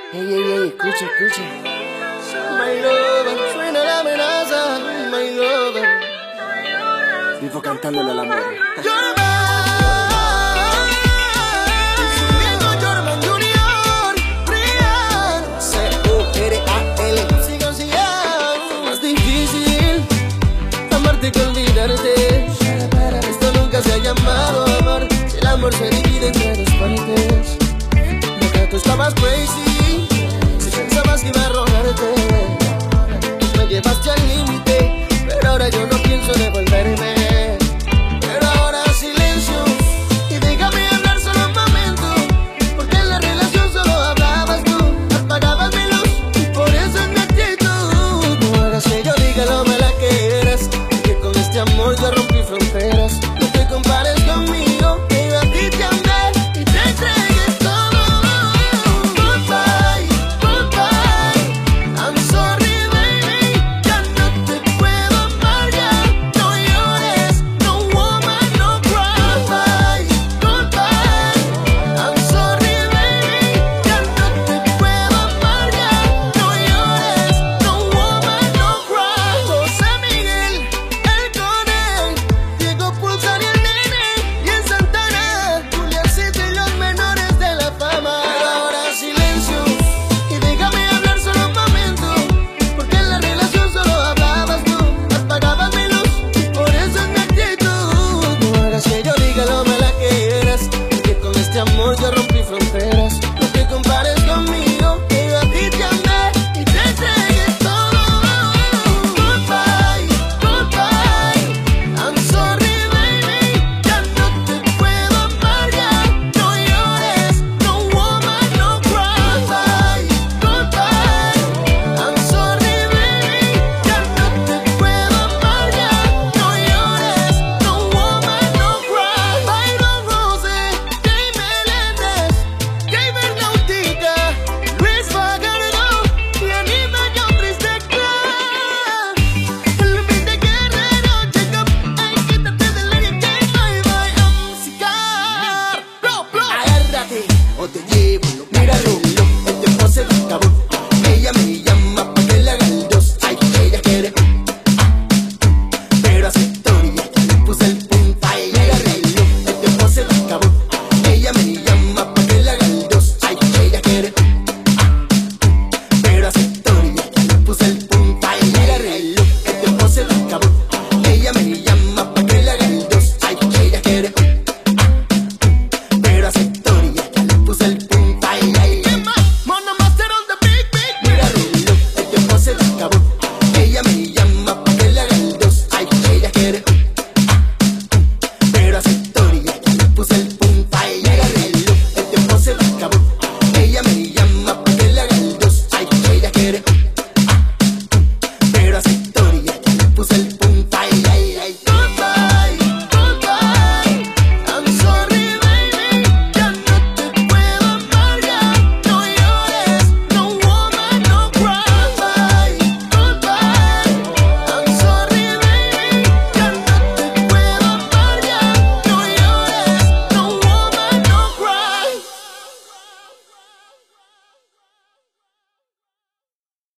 Ey, ey, ey, escucha, escucha. My lover, suena la amenaza. My lover. Vivo cantándole al amor. Que olvidarte. Esto nunca se ha llamado amor. Si el amor se divide entre dos partes. Nunca tú estabas crazy. Si pensabas que iba a robarte, me llevaste al límite. Pero ahora yo no pienso devolverme.